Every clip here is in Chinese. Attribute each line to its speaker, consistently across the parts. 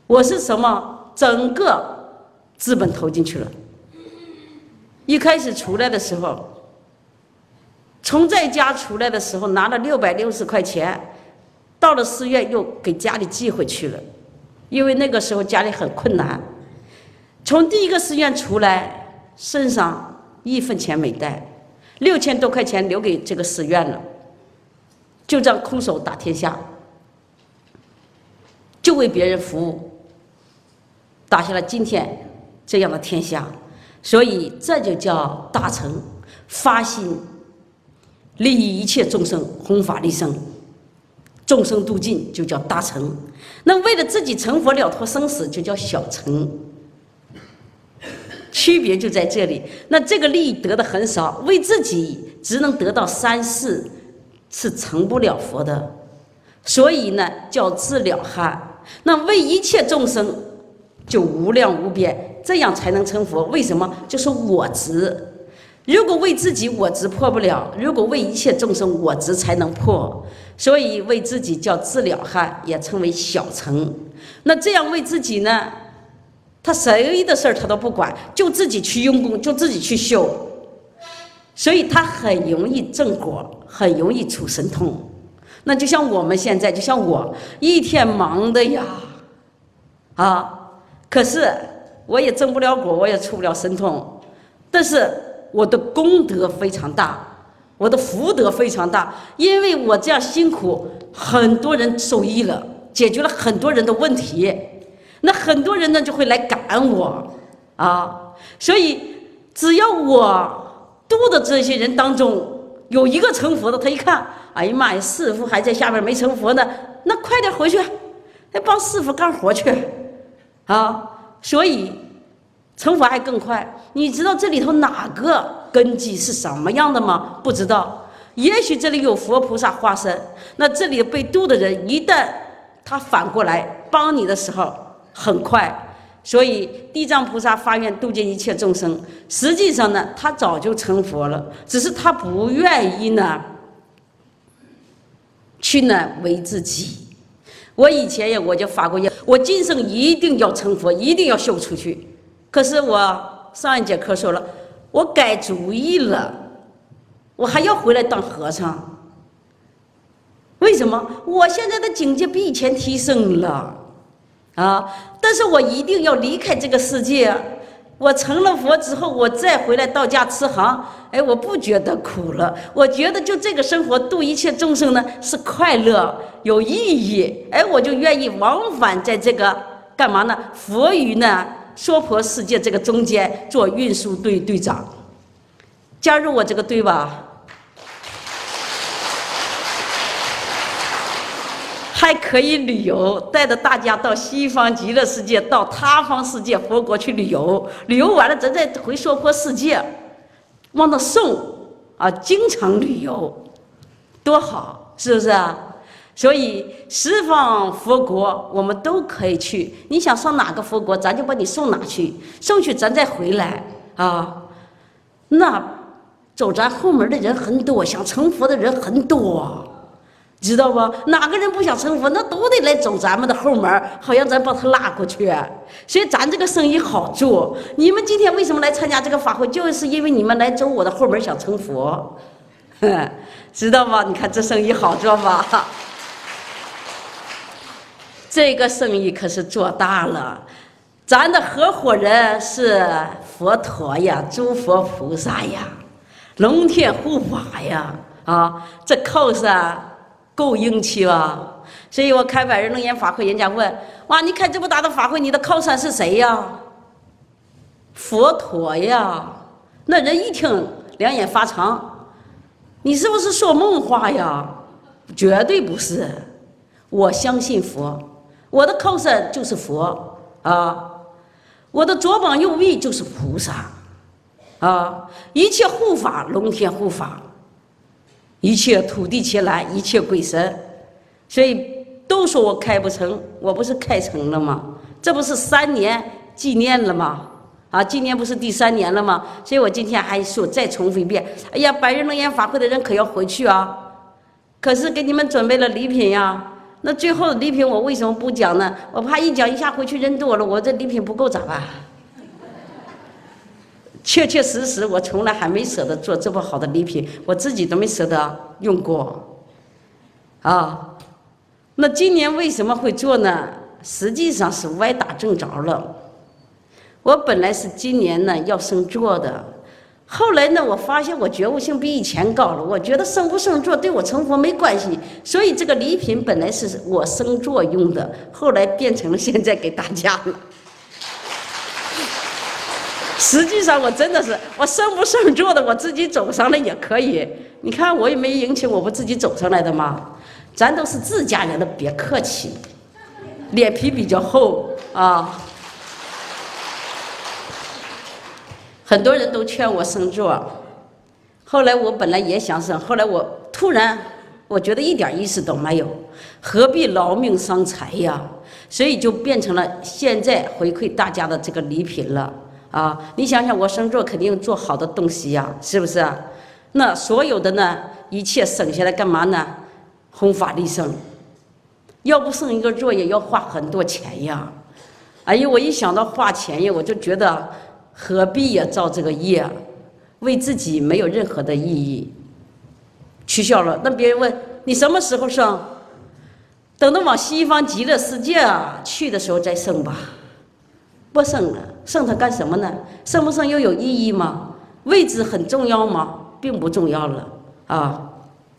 Speaker 1: 我是什么？整个资本投进去了。一开始出来的时候，从在家出来的时候拿了660块钱，到了4月又给家里寄回去了，因为那个时候家里很困难。从第一个寺院出来，身上1分钱没带，6000多块钱留给这个寺院了，就这样空手打天下，就为别人服务，打下了今天这样的天下。所以这就叫大成，发心利益一切众生，弘法利生，众生度尽，就叫大成。那为了自己成佛了脱生死，就叫小成。区别就在这里。那这个利益得的很少，为自己只能得到3、4，是成不了佛的。所以呢，叫自了汉。那为一切众生，就无量无边，这样才能成佛。为什么？就是我执。如果为自己我执破不了，如果为一切众生我执才能破。所以为自己叫自了汉，也称为小成。那这样为自己呢，他谁的事儿他都不管，就自己去用功，就自己去修，所以他很容易正果，很容易出神通。那就像我们现在，就像我一天忙的呀，可是我也证不了果，我也出不了神通，但是我的功德非常大，我的福德非常大，因为我这样辛苦，很多人受益了，解决了很多人的问题，那很多人呢就会来感恩我所以只要我度的这些人当中有一个成佛的，他一看，哎呀妈呀，师父还在下边没成佛呢，那快点回去，帮师父干活去所以成佛还更快。你知道这里头哪个根基是什么样的吗？不知道。也许这里有佛菩萨化身，那这里被度的人一旦他反过来帮你的时候很快。所以地藏菩萨发愿度尽一切众生，实际上呢他早就成佛了，只是他不愿意呢去呢为自己。我以前我就发过愿，我今生一定要成佛，一定要修出去。可是我上一节课说了，我改主意了，我还要回来当和尚。为什么？我现在的境界比以前提升了但是我一定要离开这个世界。我成了佛之后，我再回来道家慈航，我不觉得苦了，我觉得就这个生活度一切众生呢是快乐有意义，我就愿意往返在这个干嘛呢？佛与呢娑婆世界这个中间做运输队队长，加入我这个队吧。还可以旅游，带着大家到西方极乐世界，到他方世界佛国去旅游，旅游完了咱再回娑婆世界，往那送经常旅游，多好，是不是所以十方佛国我们都可以去，你想上哪个佛国，咱就把你送哪去，送去咱再回来那走咱后门的人很多，想成佛的人很多，知道不？哪个人不想成佛，那都得来走咱们的后门，好像咱把他拉过去。所以咱这个生意好做。你们今天为什么来参加这个法会，就是因为你们来走我的后门想成佛，知道吗？你看这生意好做吧？这个生意可是做大了。咱的合伙人是佛陀呀，诸佛菩萨呀，龙天护法呀，这靠上够硬气吧？所以我开百日楞严法会，人家问：哇，你开这么大的法会，你的靠山是谁呀？佛陀呀！那人一听两眼发长，你是不是说梦话呀？绝对不是，我相信佛，我的靠山就是佛我的左膀右臂就是菩萨一切护法龙天护法。一切土地伽蓝，一切鬼神，所以都说我开不成，我不是开成了吗？这不是3年纪念了吗？今年不是第3年了吗？所以我今天还说再重复一遍，哎呀，百日楞严法会的人可要回去可是给你们准备了礼品呀。 那最后的礼品我为什么不讲呢？我怕一讲一下回去人多了，我这礼品不够咋办？确确实实，我从来还没舍得做这么好的礼品，我自己都没舍得用过，啊。那今年为什么会做呢？实际上是歪打正着了。我本来是今年呢要升座的，后来呢，我发现我觉悟性比以前高了，我觉得升不升座对我成佛没关系，所以这个礼品本来是我升座用的，后来变成了现在给大家了。实际上我真的是，我升不升座的，我自己走上来也可以。你看我也没迎请，我不自己走上来的吗？咱都是自家人的，别客气，脸皮比较厚啊。很多人都劝我升座，后来我本来也想升，后来我突然我觉得一点意思都没有，何必劳命伤财呀？所以就变成了现在回馈大家的这个礼品了。啊，你想想，我升座肯定做好的东西呀，是不是啊？那所有的呢，一切省下来干嘛呢？弘法利生。要不升一个座也要花很多钱呀。哎呀，我一想到花钱呀，我就觉得何必呀造这个业，为自己没有任何的意义。取消了。那别人问你什么时候升？等到往西方极乐世界去的时候再升吧。不升了，升它干什么呢？升不升又有意义吗？位置很重要吗？并不重要了啊。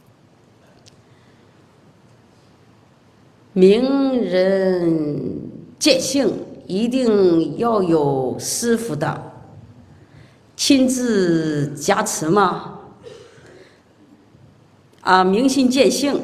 Speaker 1: 明人见性一定要有师父的亲自加持吗？啊，明心见性。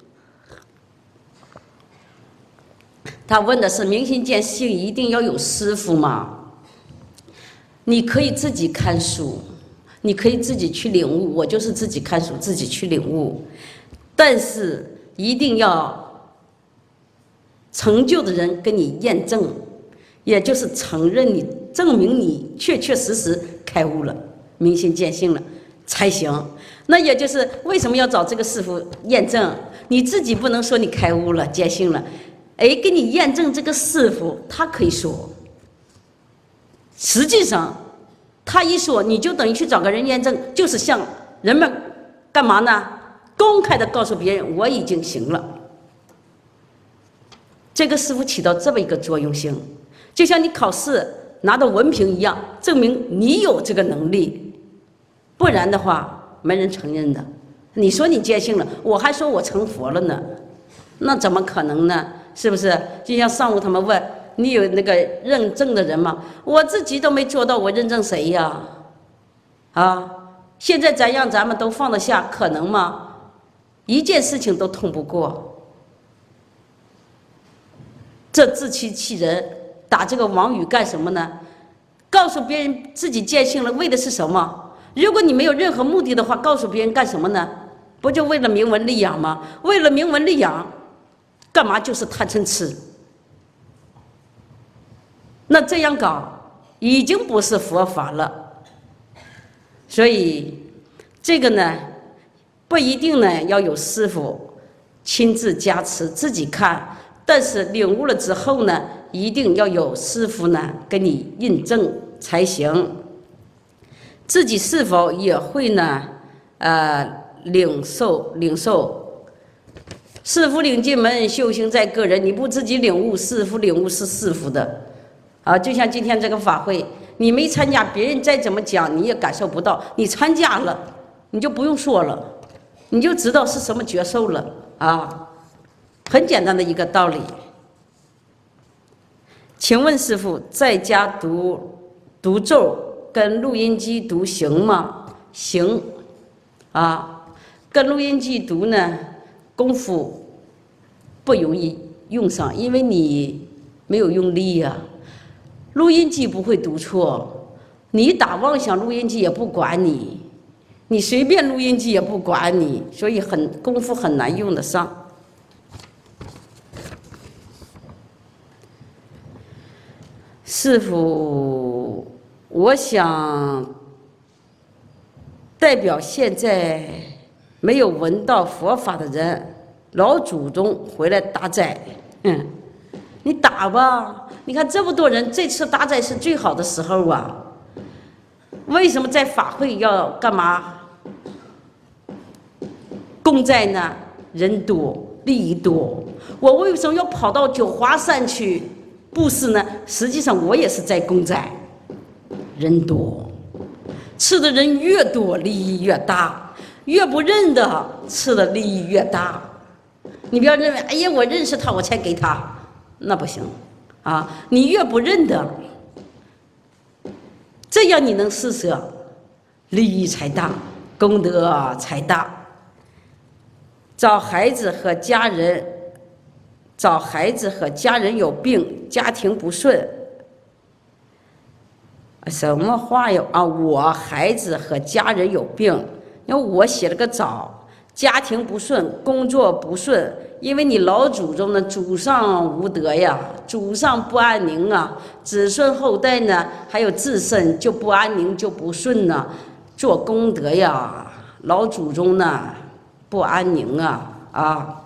Speaker 1: 他问的是明心见性一定要有师父吗？你可以自己看书，你可以自己去领悟，我就是自己看书自己去领悟，但是一定要成就的人跟你验证，也就是承认你，证明你确确实实开悟了，明心见性了才行。那也就是为什么要找这个师父验证？你自己不能说你开悟了见性了，哎，给你验证这个师父，他可以说。实际上，他一说，你就等于去找个人验证，就是向人们干嘛呢？公开的告诉别人，我已经行了。这个师父起到这么一个作用性，就像你考试拿到文凭一样，证明你有这个能力，不然的话没人承认的。你说你见性了，我还说我成佛了呢，那怎么可能呢？是不是？就像上午他们问你有那个认证的人吗？我自己都没做到，我认证谁呀？啊！现在咱们都放得下，可能吗？一件事情都通不过，这自欺欺人，打这个妄语干什么呢？告诉别人自己见性了，为的是什么？如果你没有任何目的的话，告诉别人干什么呢？不就为了名闻利养吗？为了名闻利养，干嘛就是贪嗔痴？那这样搞已经不是佛法了。所以这个呢，不一定呢要有师父亲自加持，自己看，但是领悟了之后呢，一定要有师父呢跟你印证才行。自己是否也会呢？领受。师父领进门，修行在个人。你不自己领悟，师父领悟是师父的。啊，就像今天这个法会，你没参加，别人再怎么讲你也感受不到。你参加了，你就不用说了，你就知道是什么觉受了啊，很简单的一个道理。请问师父，在家读咒跟录音机读行吗？行啊，跟录音机读呢，功夫不容易用上，因为你没有用力呀。录音机不会读错，你打妄想录音机也不管你，你随便录音机也不管你，所以功夫很难用得上。师父，我想代表现在没有闻到佛法的人， 老祖宗回来打斋，你打吧。你看这么多人，这次打斋是最好的时候啊。为什么在法会要干嘛？供斋呢？人多，利益多。我为什么要跑到九华山去布施呢？实际上我也是在供斋，人多，吃的人越多，利益越大；越不认的，吃的利益越大。你不要认为，哎呀，我认识他，我才给他，那不行啊！你越不认的，这样你能施舍，利益才大，功德才大。找孩子和家人有病，家庭不顺，什么话呀？我孩子和家人有病，因为我写了个早，家庭不顺，工作不顺，因为你老祖宗呢，祖上无德呀，祖上不安宁啊，子孙后代呢，还有自身就不安宁，就不顺呢，做功德呀，老祖宗呢不安宁啊。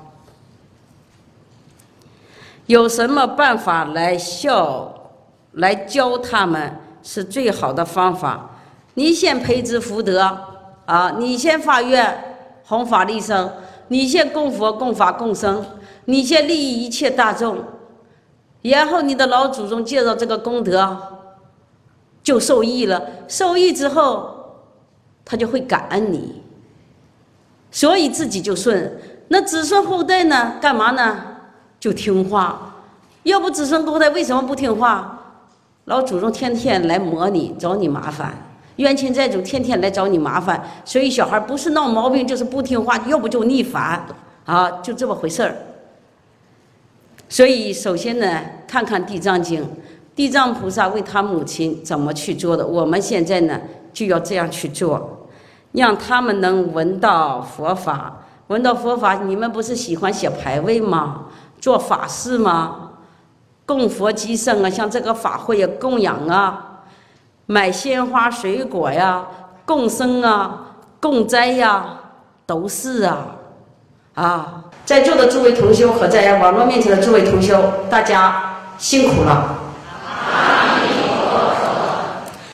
Speaker 1: 有什么办法来教他们是最好的方法？你先培植福德啊，你先发愿弘法利生，你先供佛供法供僧，你先利益一切大众，然后你的老祖宗借着这个功德就受益了，受益之后他就会感恩你，所以自己就顺。那子孙后代呢？干嘛呢？就听话。要不子孙后代为什么不听话？老祖宗天天来磨你，找你麻烦，冤亲债主天天来找你麻烦，所以小孩不是闹毛病就是不听话，要不就逆反啊，就这么回事儿。所以首先呢，看看《地藏经》，地藏菩萨为他母亲怎么去做的，我们现在呢就要这样去做，让他们能闻到佛法。闻到佛法，你们不是喜欢写牌位吗？做法事吗？供佛积圣啊，像这个法会啊，供养啊，买鲜花水果呀，供僧啊，供斋呀，都是在座的诸位同修和在网络面前的诸位同修，大家辛苦了。